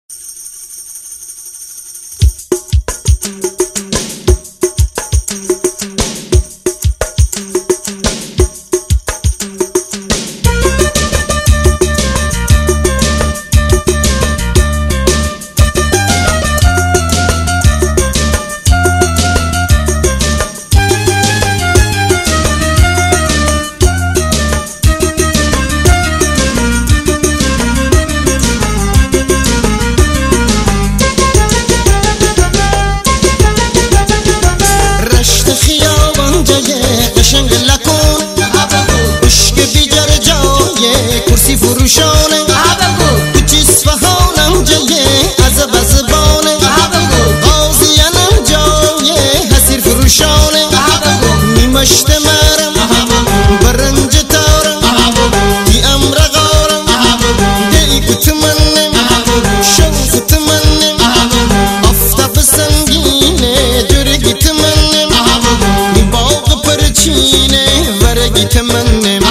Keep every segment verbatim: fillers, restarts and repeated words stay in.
فروشانه تو چیزفهانم جایه از بزبانه قاضیانم جایه حسیر فروشانه نیمشت مرم برنج تارم دی امر غارم دی کتمنم شوف تمنم افتاب سنگینه جرگی تمنم نی باغ پرچینه ورگی تمنم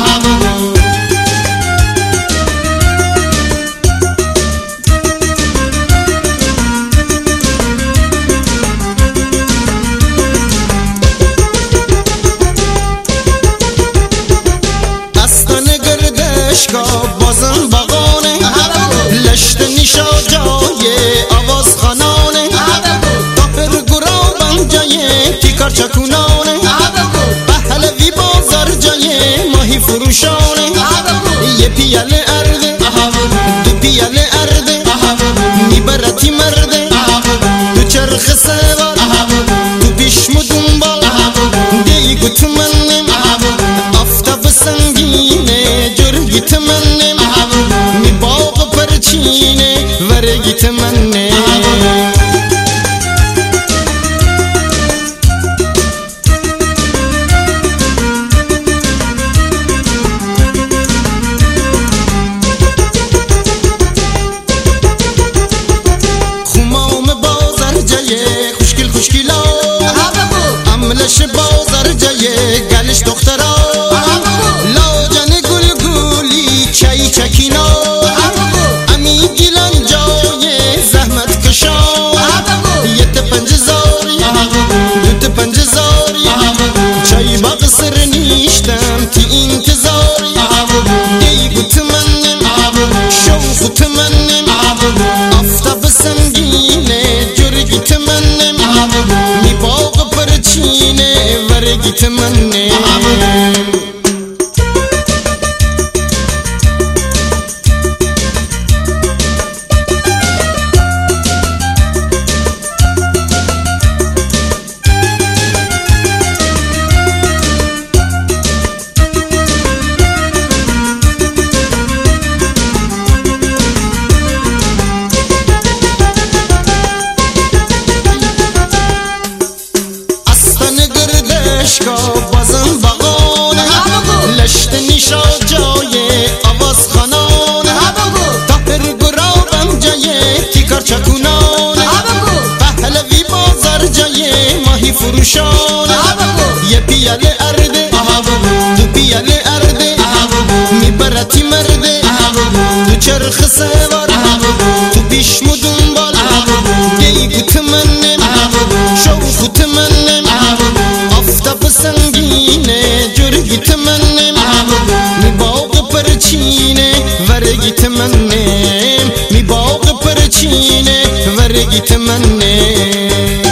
بازم بغانه لشت نیشا جای آواز خانانه تاپر گرابم جای تیکار چکونانه پهلوی بازار جای ماهی فروشانه یه پیاله ارده دو پیاله ارده میبرتی مرده دو چرخ سوار تو بیشم دنبال دیگو تو منم افتاب سنگینه جرگی تمنم می باغ پرچینه ورگی تمنم خمام بازار جایه خوشگل خوشگلا عملش بازار جایه گلش دخترا لاجن گلگولی چای چکینا امی گیلان جای زحمت کشا یت پنج زاری دوت پنج زاری چای باغ سر نیشتم تی انتظاری دیگو تمنم شوف تمنم افتاب سنگینه جرگی تمنم می باغ پرچینه ورگی تمنم بازم بغانه لشت نیشا جای آواز خانانه تاپر گرابم جای تیکار چکونانه پهلوی بازار جای ماهی فروشانه یه پیاله ارده دو پیاله ارده میبرتی مرده دو چرخ سوار تو بیشم دنبال دیگو تمنم شوف تمنم افتاب سنگینه جرگی تمنم می باغ پرچینه ورگی تمنم می باغ پرچینه ورگی تمنم